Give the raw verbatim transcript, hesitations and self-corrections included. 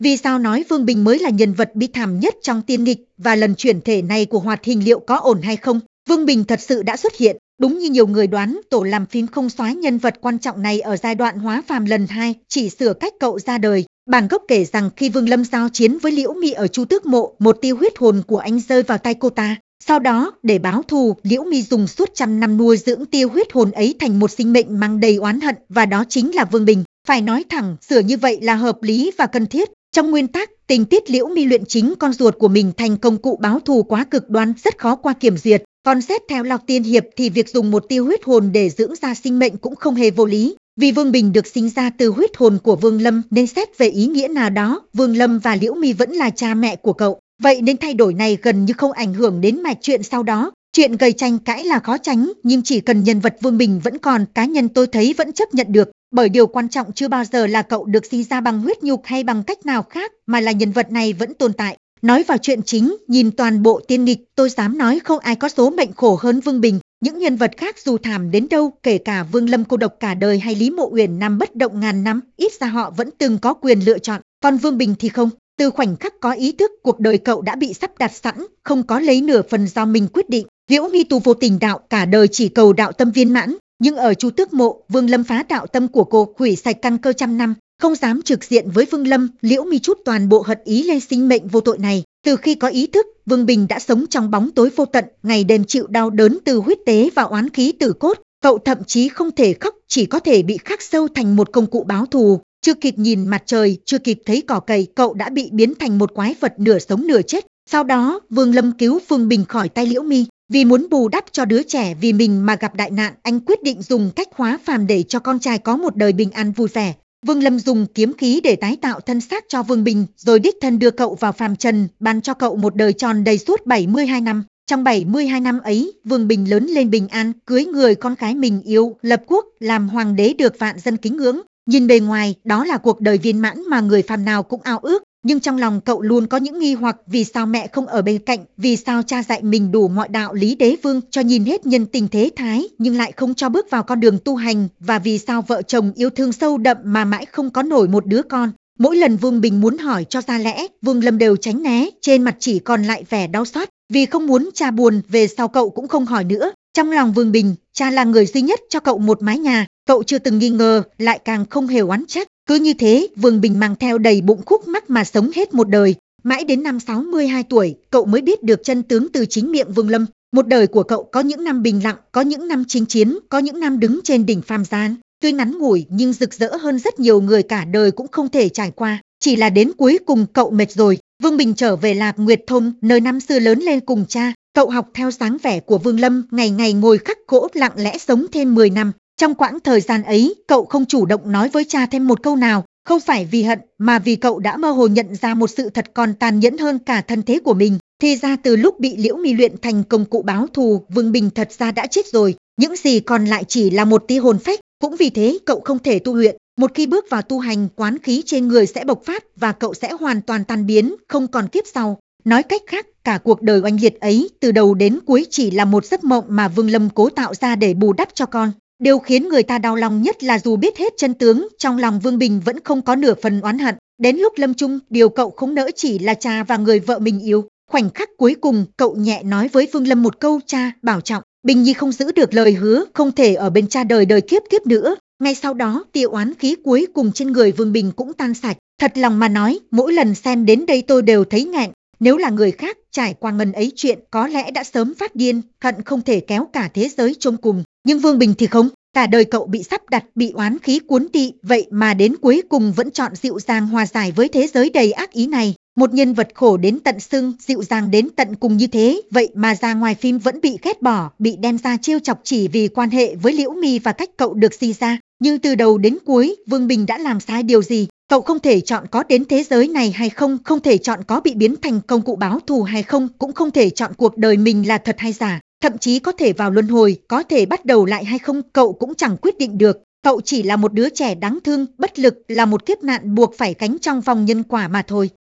Vì sao nói Vương Bình mới là nhân vật bi thảm nhất trong tiên nghịch, và lần chuyển thể này của hoạt hình liệu có ổn hay không? Vương Bình thật sự đã xuất hiện, đúng như nhiều người đoán, tổ làm phim không soái nhân vật quan trọng này ở giai đoạn hóa phàm lần hai, chỉ sửa cách cậu ra đời. Bản gốc kể rằng khi Vương Lâm giao chiến với Liễu Mi ở Chu Tước Mộ, một tia huyết hồn của anh rơi vào tay cô ta. Sau đó, để báo thù, Liễu Mi dùng suốt trăm năm nuôi dưỡng tia huyết hồn ấy thành một sinh mệnh mang đầy oán hận, và đó chính là Vương Bình. Phải nói thẳng, sửa như vậy là hợp lý và cần thiết. Trong nguyên tắc, tình tiết Liễu Mi luyện chính con ruột của mình thành công cụ báo thù quá cực đoan, rất khó qua kiểm duyệt. Còn xét theo Lạc Tiên Hiệp thì việc dùng một tia huyết hồn để dưỡng ra sinh mệnh cũng không hề vô lý. Vì Vương Bình được sinh ra từ huyết hồn của Vương Lâm, nên xét về ý nghĩa nào đó, Vương Lâm và Liễu Mi vẫn là cha mẹ của cậu. Vậy nên thay đổi này gần như không ảnh hưởng đến mạch chuyện sau đó. Chuyện gây tranh cãi là khó tránh, nhưng chỉ cần nhân vật Vương Bình vẫn còn, cá nhân tôi thấy vẫn chấp nhận được. Bởi điều quan trọng chưa bao giờ là cậu được sinh ra bằng huyết nhục hay bằng cách nào khác, mà là nhân vật này vẫn tồn tại. Nói vào chuyện chính, nhìn toàn bộ tiên nghịch, tôi dám nói không ai có số mệnh khổ hơn Vương Bình. Những nhân vật khác dù thảm đến đâu, kể cả Vương Lâm cô độc cả đời hay Lý Mộ Uyển nằm bất động ngàn năm, ít ra họ vẫn từng có quyền lựa chọn. Còn Vương Bình thì không. Từ khoảnh khắc có ý thức, cuộc đời cậu đã bị sắp đặt sẵn, không có lấy nửa phần do mình quyết định. Liễu Mi tu vô tình đạo, cả đời chỉ cầu đạo tâm viên mãn. Nhưng ở Chu Tước Mộ, Vương Lâm phá đạo tâm của cô, hủy sạch căn cơ trăm năm, không dám trực diện với Vương Lâm. Liễu Mi trút toàn bộ hận ý lên sinh mệnh vô tội này. Từ khi có ý thức, Vương Bình đã sống trong bóng tối vô tận, ngày đêm chịu đau đớn từ huyết tế và oán khí tử cốt. Cậu thậm chí không thể khóc, chỉ có thể bị khắc sâu thành một công cụ báo thù. Chưa kịp nhìn mặt trời, chưa kịp thấy cỏ cây, cậu đã bị biến thành một quái vật nửa sống nửa chết. Sau đó, Vương Lâm cứu Vương Bình khỏi tay Liễu Mi. Vì muốn bù đắp cho đứa trẻ vì mình mà gặp đại nạn, anh quyết định dùng cách hóa phàm để cho con trai có một đời bình an vui vẻ. Vương Lâm dùng kiếm khí để tái tạo thân xác cho Vương Bình, rồi đích thân đưa cậu vào phàm trần, ban cho cậu một đời tròn đầy suốt bảy mươi hai năm. Trong bảy mươi hai năm ấy, Vương Bình lớn lên bình an, cưới người con gái mình yêu, lập quốc, làm hoàng đế được vạn dân kính ngưỡng. Nhìn bề ngoài, đó là cuộc đời viên mãn mà người phàm nào cũng ao ước. Nhưng trong lòng cậu luôn có những nghi hoặc, vì sao mẹ không ở bên cạnh, vì sao cha dạy mình đủ mọi đạo lý đế vương, cho nhìn hết nhân tình thế thái, nhưng lại không cho bước vào con đường tu hành, và vì sao vợ chồng yêu thương sâu đậm mà mãi không có nổi một đứa con. Mỗi lần Vương Bình muốn hỏi cho ra lẽ, Vương Lâm đều tránh né, trên mặt chỉ còn lại vẻ đau xót, vì không muốn cha buồn, về sau cậu cũng không hỏi nữa. Trong lòng Vương Bình, cha là người duy nhất cho cậu một mái nhà, cậu chưa từng nghi ngờ, lại càng không hề oán trách. Cứ như thế, Vương Bình mang theo đầy bụng khúc mắc mà sống hết một đời. Mãi đến năm sáu mươi hai tuổi, cậu mới biết được chân tướng từ chính miệng Vương Lâm. Một đời của cậu có những năm bình lặng, có những năm chinh chiến, có những năm đứng trên đỉnh phàm gian. Tuy ngắn ngủi nhưng rực rỡ hơn rất nhiều người cả đời cũng không thể trải qua. Chỉ là đến cuối cùng cậu mệt rồi. Vương Bình trở về Lạc Nguyệt Thôn, nơi năm xưa lớn lên cùng cha. Cậu học theo dáng vẻ của Vương Lâm, ngày ngày ngồi khắc gỗ lặng lẽ sống thêm mười năm. Trong quãng thời gian ấy, cậu không chủ động nói với cha thêm một câu nào, không phải vì hận, mà vì cậu đã mơ hồ nhận ra một sự thật còn tàn nhẫn hơn cả thân thế của mình. Thì ra từ lúc bị Liễu Mi luyện thành công cụ báo thù, Vương Bình thật ra đã chết rồi, những gì còn lại chỉ là một tia hồn phách. Cũng vì thế cậu không thể tu luyện, một khi bước vào tu hành, oán khí trên người sẽ bộc phát và cậu sẽ hoàn toàn tan biến, không còn kiếp sau. Nói cách khác, cả cuộc đời oanh liệt ấy, từ đầu đến cuối chỉ là một giấc mộng mà Vương Lâm cố tạo ra để bù đắp cho con. Điều khiến người ta đau lòng nhất là dù biết hết chân tướng, trong lòng Vương Bình vẫn không có nửa phần oán hận. Đến lúc lâm chung, điều cậu không nỡ chỉ là cha và người vợ mình yêu. Khoảnh khắc cuối cùng, cậu nhẹ nói với Vương Lâm một câu: cha, bảo trọng. Bình Nhi không giữ được lời hứa, không thể ở bên cha đời đời kiếp kiếp nữa. Ngay sau đó, tia oán khí cuối cùng trên người Vương Bình cũng tan sạch. Thật lòng mà nói, mỗi lần xem đến đây tôi đều thấy nghẹn. Nếu là người khác, trải qua ngần ấy chuyện, có lẽ đã sớm phát điên, hận không thể kéo cả thế giới chôn cùng. Nhưng Vương Bình thì không. Cả đời cậu bị sắp đặt, bị oán khí cuốn đi, vậy mà đến cuối cùng vẫn chọn dịu dàng hòa giải với thế giới đầy ác ý này. Một nhân vật khổ đến tận xương, dịu dàng đến tận cùng như thế, vậy mà ra ngoài phim vẫn bị ghét bỏ, bị đem ra trêu chọc chỉ vì quan hệ với Liễu Mi và cách cậu được sinh ra. Nhưng từ đầu đến cuối, Vương Bình đã làm sai điều gì? Cậu không thể chọn có đến thế giới này hay không, không thể chọn có bị biến thành công cụ báo thù hay không, cũng không thể chọn cuộc đời mình là thật hay giả. Thậm chí có thể vào luân hồi, có thể bắt đầu lại hay không, cậu cũng chẳng quyết định được. Cậu chỉ là một đứa trẻ đáng thương, bất lực, là một kiếp nạn buộc phải gánh trong vòng nhân quả mà thôi.